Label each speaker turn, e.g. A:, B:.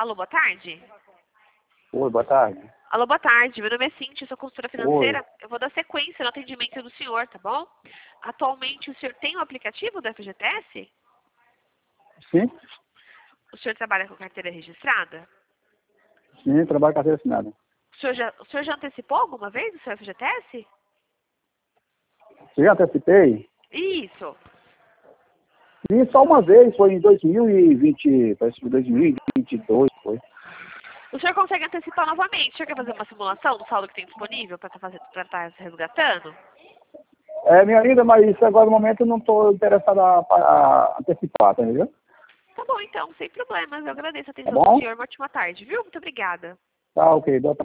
A: Alô, boa tarde.
B: Oi, boa tarde.
A: Alô, boa tarde. Meu nome é Cíntia, sou consultora financeira. Eu vou dar sequência no atendimento do senhor, tá bom? Atualmente, o senhor tem o aplicativo do FGTS?
B: Sim?
A: O senhor trabalha com carteira registrada?
B: Sim, trabalho com carteira assinada.
A: O senhor já antecipou alguma vez o seu FGTS?
B: Eu já antecipei?
A: Isso.
B: Sim, só uma vez, foi em 2020, parece que 2022 foi.
A: O senhor consegue antecipar novamente? O senhor quer fazer uma simulação do saldo que tem disponível para estar resgatando?
B: É minha vida, mas isso agora no momento eu não estou interessado a antecipar, tá entendeu?
A: Tá bom, então, sem problemas. Eu agradeço a
B: Tá
A: atenção do
B: bom?
A: senhor. Uma ótima tarde, viu? Muito obrigada.
B: Tá, ok, boa tarde.